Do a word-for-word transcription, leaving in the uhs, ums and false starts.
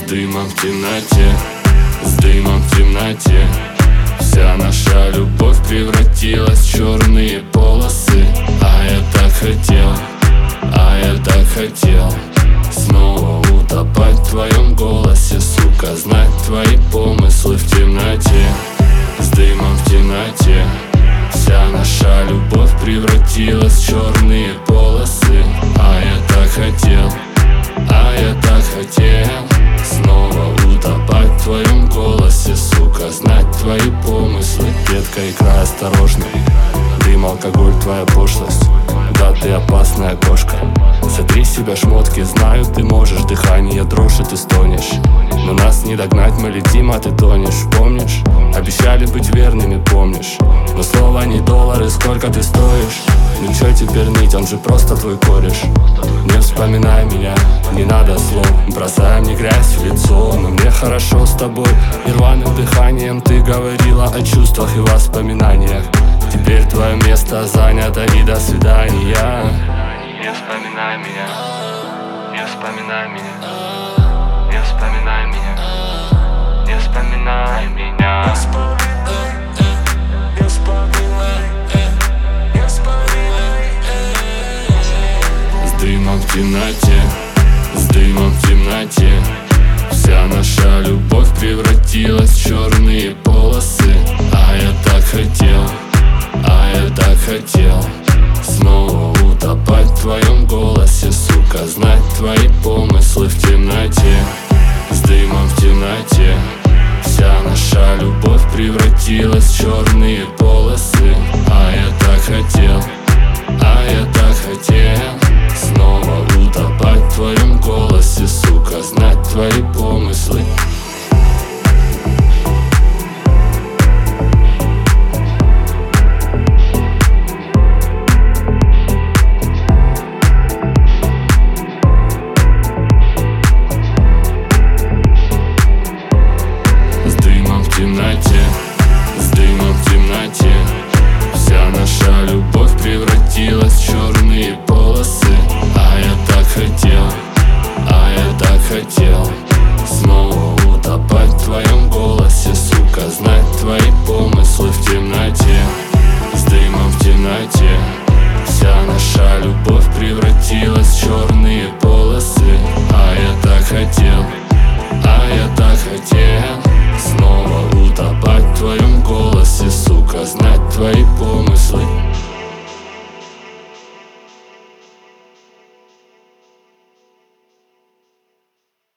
дымом в темноте, с дымом в темноте. Вся наша любовь превратилась в черные полосы. А я так хотел, а я так хотел снова утопать в твоем голосе, сука, знать твои помыслы в темноте, с дымом в темноте. Вся наша любовь превратилась в черные полосы. А я так хотел, а я так хотел снова утопать в твоем голосе, сука, знать твои помыслы. Детка, икра, осторожно, дым, алкоголь, твоя пошлость. Да, ты опасная кошка. Сотри с себя шмотки, знаю, ты можешь. Дыхание дрожь, и ты стонешь. Но нас не догнать, мы летим, а ты тонешь. Помнишь? Обещали быть верными, помнишь? Но слово не доллары, сколько ты стоишь. Ну чё теперь ныть, он же просто твой кореш. Не вспоминай меня, не надо слов. Бросай мне грязь в лицо, но мне хорошо с тобой. И рваным дыханием ты говорила о чувствах и воспоминаниях. Теперь твое место занято, и до свидания. Не вспоминай меня, не вспоминай меня, не вспоминай меня, не вспоминай меня. С дымом в темноте, с дымом в темноте. Вся наша любовь превратилась в черные полосы. А я так хотел, а я так хотел снова утопать в твоем голосе, сука, знать твои помыслы в темноте, с дымом в темноте. Вся наша любовь превратилась в черные полосы. А я так хотел, а я так хотел снова утопать в твоем голосе, сука, знать твои помыслы. В темноте, с дымом в темноте. Вся наша любовь превратилась в черные полосы. А я так хотел, а я так хотел снова утопать в твоем голосе, сука, знать твои помыслы в темноте, с дымом в темноте. Вся наша любовь превратилась в черные полосы. А я так хотел, а я так хотел снова утопать в твоем голосе, сука, знать твои помыслы.